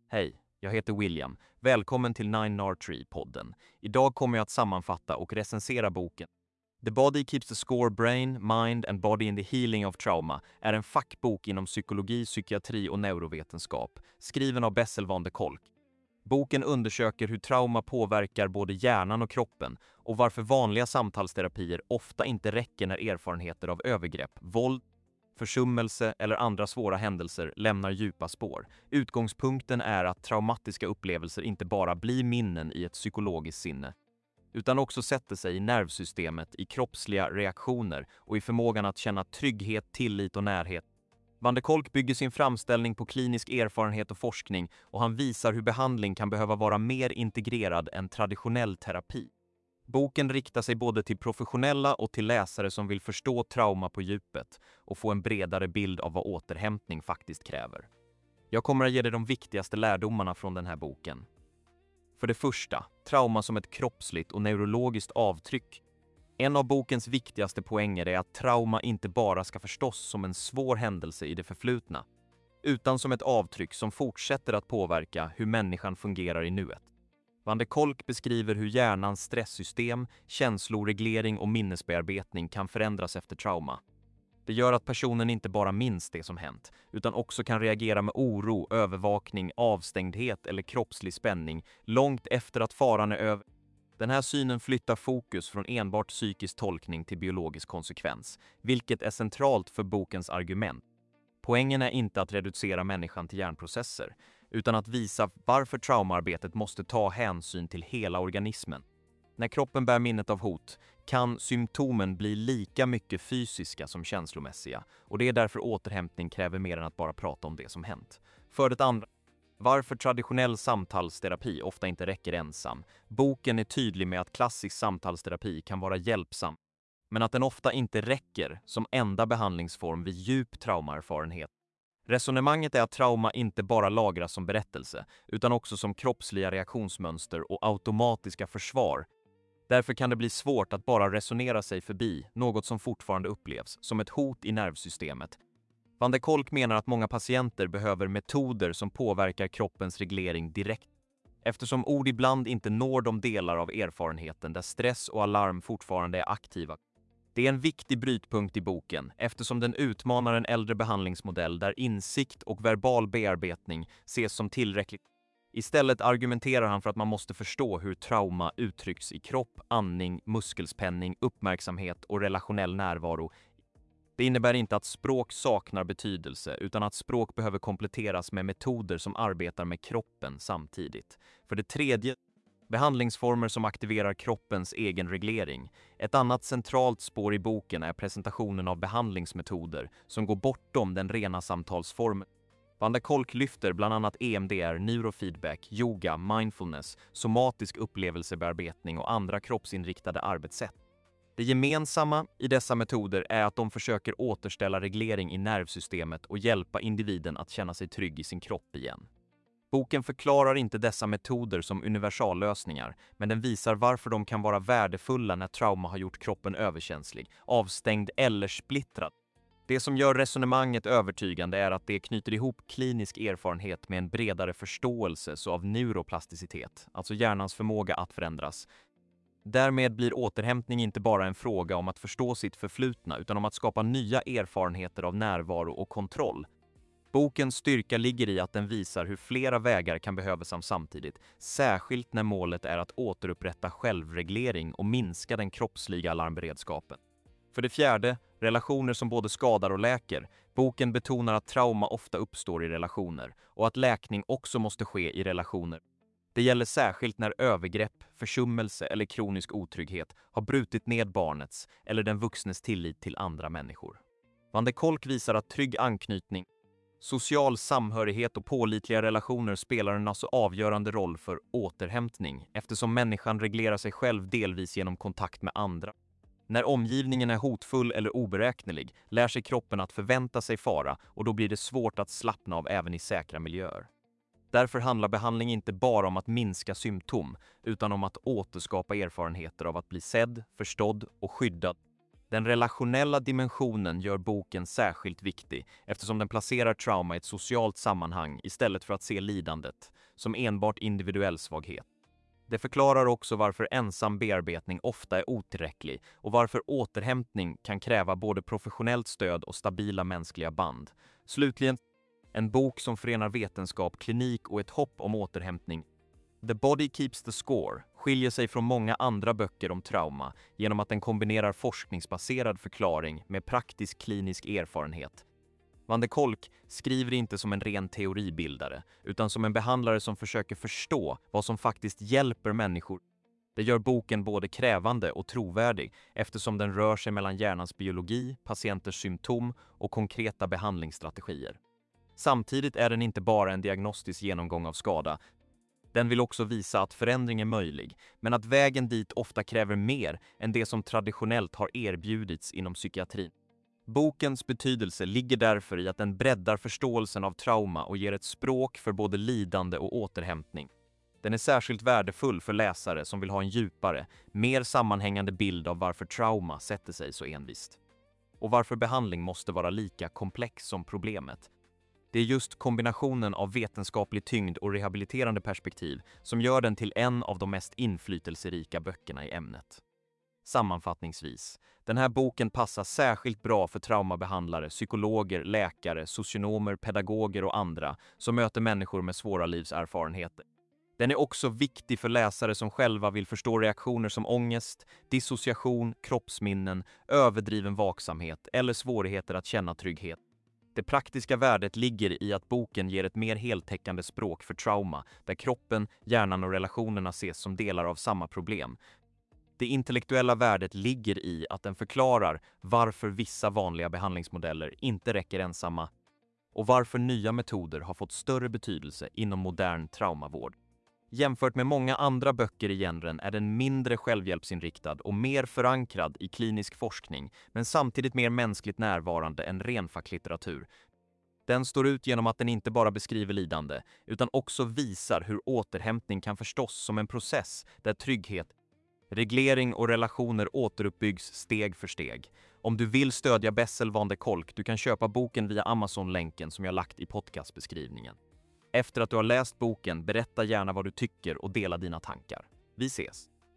Hej, jag heter William. Välkommen till Nine Tree-podden. Idag kommer jag att sammanfatta och recensera boken. The Body Keeps the Score Brain, Mind and Body in the Healing of Trauma är en fackbok inom psykologi, psykiatri och neurovetenskap, skriven av Bessel van der Kolk. Boken undersöker hur trauma påverkar både hjärnan och kroppen och varför vanliga samtalsterapier ofta inte räcker när erfarenheter av övergrepp, våld, försummelse eller andra svåra händelser lämnar djupa spår. Utgångspunkten är att traumatiska upplevelser inte bara blir minnen i ett psykologiskt sinne, utan också sätter sig i nervsystemet, i kroppsliga reaktioner och i förmågan att känna trygghet, tillit och närhet. Van der Kolk bygger sin framställning på klinisk erfarenhet och forskning, och han visar hur behandling kan behöva vara mer integrerad än traditionell terapi. Boken riktar sig både till professionella och till läsare som vill förstå trauma på djupet och få en bredare bild av vad återhämtning faktiskt kräver. Jag kommer att ge dig de viktigaste lärdomarna från den här boken. För det första, trauma som ett kroppsligt och neurologiskt avtryck. En av bokens viktigaste poänger är att trauma inte bara ska förstås som en svår händelse i det förflutna, utan som ett avtryck som fortsätter att påverka hur människan fungerar i nuet. Van der Kolk beskriver hur hjärnans stresssystem, känsloreglering och minnesbearbetning kan förändras efter trauma. Det gör att personen inte bara minns det som hänt, utan också kan reagera med oro, övervakning, avstängdhet eller kroppslig spänning långt efter att faran är över. Den här synen flyttar fokus från enbart psykisk tolkning till biologisk konsekvens, vilket är centralt för bokens argument. Poängen är inte att reducera människan till hjärnprocesser, utan att visa varför traumaarbetet måste ta hänsyn till hela organismen. När kroppen bär minnet av hot kan symptomen bli lika mycket fysiska som känslomässiga, och det är därför återhämtning kräver mer än att bara prata om det som hänt. För det andra, varför traditionell samtalsterapi ofta inte räcker ensam. Boken är tydlig med att klassisk samtalsterapi kan vara hjälpsam, men att den ofta inte räcker som enda behandlingsform vid djup traumaerfarenhet. Resonemanget är att trauma inte bara lagras som berättelse, utan också som kroppsliga reaktionsmönster och automatiska försvar. Därför kan det bli svårt att bara resonera sig förbi något som fortfarande upplevs som ett hot i nervsystemet. Van der Kolk menar att många patienter behöver metoder som påverkar kroppens reglering direkt, eftersom ord ibland inte når de delar av erfarenheten där stress och alarm fortfarande är aktiva. Det är en viktig brytpunkt i boken, eftersom den utmanar en äldre behandlingsmodell där insikt och verbal bearbetning ses som tillräckligt. Istället argumenterar han för att man måste förstå hur trauma uttrycks i kropp, andning, muskelspänning, uppmärksamhet och relationell närvaro. Det innebär inte att språk saknar betydelse, utan att språk behöver kompletteras med metoder som arbetar med kroppen samtidigt. För det tredje, behandlingsformer som aktiverar kroppens egen reglering. Ett annat centralt spår i boken är presentationen av behandlingsmetoder som går bortom den rena samtalsformen. Van der Kolk lyfter bland annat EMDR, neurofeedback, yoga, mindfulness, somatisk upplevelsebearbetning och andra kroppsinriktade arbetssätt. Det gemensamma i dessa metoder är att de försöker återställa reglering i nervsystemet och hjälpa individen att känna sig trygg i sin kropp igen. Boken förklarar inte dessa metoder som universallösningar, men den visar varför de kan vara värdefulla när trauma har gjort kroppen överkänslig, avstängd eller splittrad. Det som gör resonemanget övertygande är att det knyter ihop klinisk erfarenhet med en bredare förståelse av neuroplasticitet, alltså hjärnans förmåga att förändras. Därmed blir återhämtning inte bara en fråga om att förstå sitt förflutna, utan om att skapa nya erfarenheter av närvaro och kontroll. Bokens styrka ligger i att den visar hur flera vägar kan behövas samtidigt, särskilt när målet är att återupprätta självreglering och minska den kroppsliga alarmberedskapen. För det fjärde, relationer som både skadar och läker. Boken betonar att trauma ofta uppstår i relationer och att läkning också måste ske i relationer. Det gäller särskilt när övergrepp, försummelse eller kronisk otrygghet har brutit ned barnets eller den vuxnes tillit till andra människor. Van der Kolk visar att trygg anknytning, social samhörighet och pålitliga relationer spelar en avgörande roll för återhämtning, eftersom människan reglerar sig själv delvis genom kontakt med andra. När omgivningen är hotfull eller oberäknelig lär sig kroppen att förvänta sig fara, och då blir det svårt att slappna av även i säkra miljöer. Därför handlar behandling inte bara om att minska symptom, utan om att återskapa erfarenheter av att bli sedd, förstådd och skyddad. Den relationella dimensionen gör boken särskilt viktig eftersom den placerar trauma i ett socialt sammanhang istället för att se lidandet som enbart individuell svaghet. Det förklarar också varför ensam bearbetning ofta är otillräcklig och varför återhämtning kan kräva både professionellt stöd och stabila mänskliga band. Slutligen, en bok som förenar vetenskap, klinik och ett hopp om återhämtning. The Body Keeps the Score skiljer sig från många andra böcker om trauma genom att den kombinerar forskningsbaserad förklaring med praktisk klinisk erfarenhet. Van der Kolk skriver inte som en ren teoribildare, utan som en behandlare som försöker förstå vad som faktiskt hjälper människor. Det gör boken både krävande och trovärdig eftersom den rör sig mellan hjärnans biologi, patienters symptom och konkreta behandlingsstrategier. Samtidigt är den inte bara en diagnostisk genomgång av skada. Den vill också visa att förändring är möjlig, men att vägen dit ofta kräver mer än det som traditionellt har erbjudits inom psykiatrin. Bokens betydelse ligger därför i att den breddar förståelsen av trauma och ger ett språk för både lidande och återhämtning. Den är särskilt värdefull för läsare som vill ha en djupare, mer sammanhängande bild av varför trauma sätter sig så envist. Och varför behandling måste vara lika komplex som problemet. Det är just kombinationen av vetenskaplig tyngd och rehabiliterande perspektiv som gör den till en av de mest inflytelserika böckerna i ämnet. Sammanfattningsvis, den här boken passar särskilt bra för traumabehandlare, psykologer, läkare, socionomer, pedagoger och andra som möter människor med svåra livserfarenheter. Den är också viktig för läsare som själva vill förstå reaktioner som ångest, dissociation, kroppsminnen, överdriven vaksamhet eller svårigheter att känna trygghet. Det praktiska värdet ligger i att boken ger ett mer heltäckande språk för trauma, där kroppen, hjärnan och relationerna ses som delar av samma problem. Det intellektuella värdet ligger i att den förklarar varför vissa vanliga behandlingsmodeller inte räcker ensamma och varför nya metoder har fått större betydelse inom modern traumavård. Jämfört med många andra böcker i genren är den mindre självhjälpsinriktad och mer förankrad i klinisk forskning, men samtidigt mer mänskligt närvarande än ren facklitteratur. Den står ut genom att den inte bara beskriver lidande, utan också visar hur återhämtning kan förstås som en process där trygghet, reglering och relationer återuppbyggs steg för steg. Om du vill stödja Bessel van der Kolk, du kan köpa boken via Amazon-länken som jag lagt i podcastbeskrivningen. Efter att du har läst boken, berätta gärna vad du tycker och dela dina tankar. Vi ses!